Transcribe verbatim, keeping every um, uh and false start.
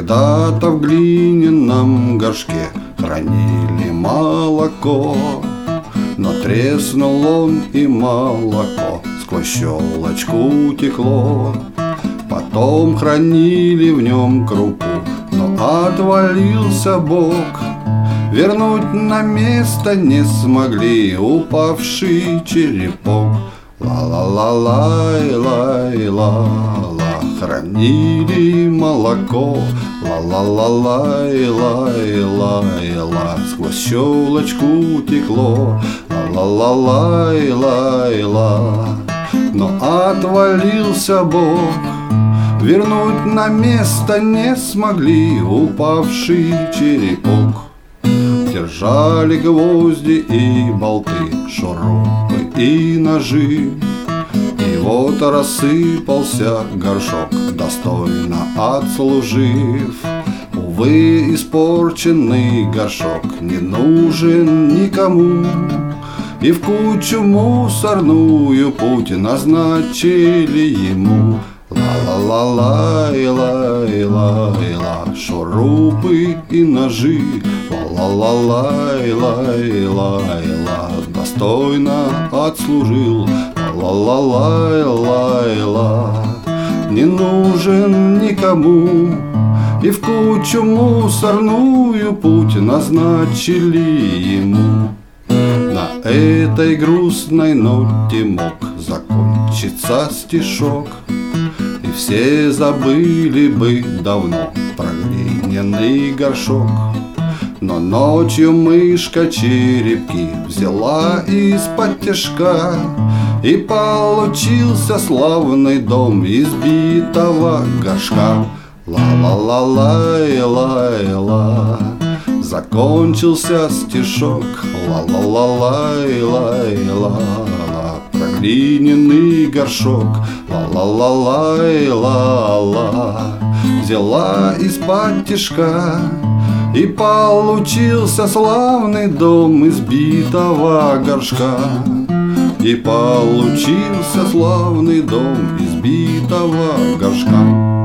Когда-то в глиняном горшке хранили молоко, но треснул он, и молоко сквозь щелочку текло. Потом хранили в нем крупу, но отвалился бок. Вернуть на место не смогли упавший черепок. Ла-ла-ла-лай-лай-ла-ла, хранили молоко. Ла-ла-ла-лай-лай-лай-ла, сквозь щелочку текло. Ла-ла-ла-лай-лай-ла, но отвалился бок. Вернуть на место не смогли упавший черепок. Держали гвозди и болты, шурупы и ножи, и вот рассыпался горшок, достойно отслужив. Увы, испорченный горшок не нужен никому, и в кучу мусорную путь назначили ему. Ла-ла-ла-лай-лай-лай-ла, шурупы и ножи. Ла-ла-ла-лай-лай-лай-ла, достойно отслужил. Ла-ла-ла-лай-ла, не нужен никому, и в кучу мусорную путь назначили ему. На этой грустной ноте мог закончиться стишок, и все забыли бы давно про глиняный горшок. Но ночью мышка черепки взяла из-под тяжка, и получился славный дом из битого горшка. Ла-ла-ла-лай-лай-ла, закончился стишок. Ла-ла-ла-лай-лай-ла, про глиняный горшок. Ла-ла-ла-лай-ла-ла, взяла из-под тяжка, и получился славный дом из битого горшка. И получился славный дом из битого горшка.